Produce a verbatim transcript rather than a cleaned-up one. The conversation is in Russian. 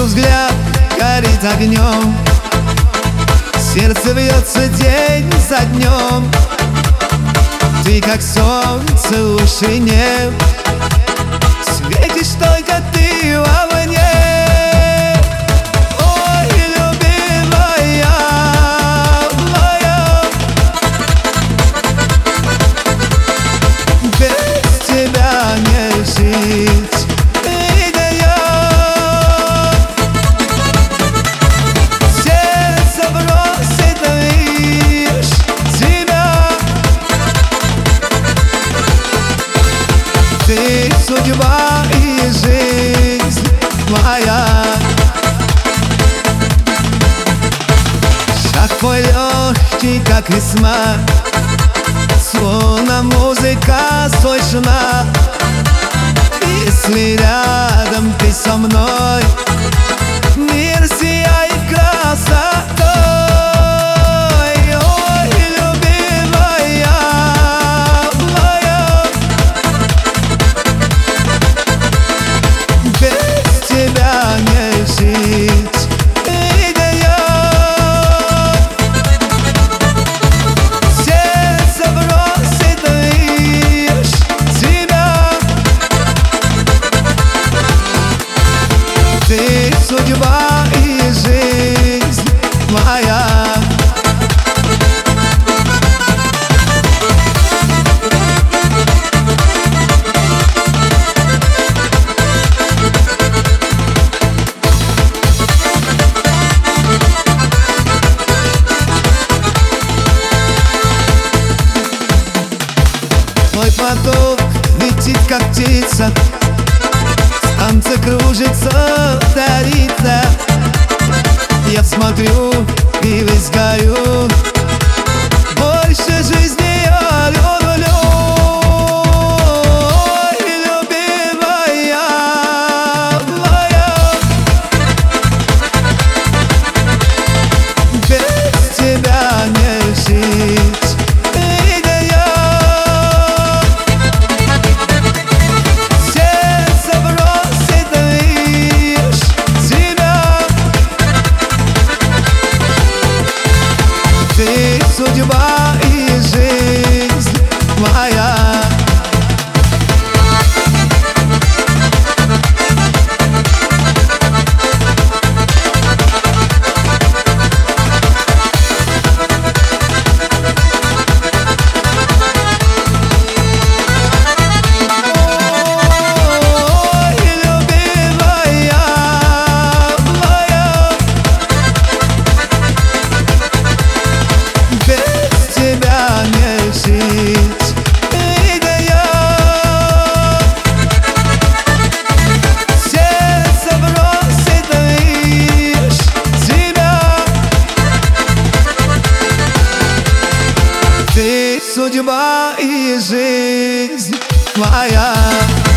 Вижу взгляд, горит огнем, сердце бьется день за днем. Ты как солнце в вышине, светишь только ты во мне. Ой, любимая моя, без тебя не жить. Ты судьба и жизнь моя. Шаг твой легкий, как весна, словно музыка слышна. Если рядом ты со мной, мир сияет красотой. Ты судьба и жизнь моя. Твой поток летит, как птица, танцы кружится, дарится. Я смотрю и весь горю, больше жизни я люблю. Ой, любимая моя, без тебя не жить. Ты судьба и жизнь моя. Ты судьба и жизнь моя.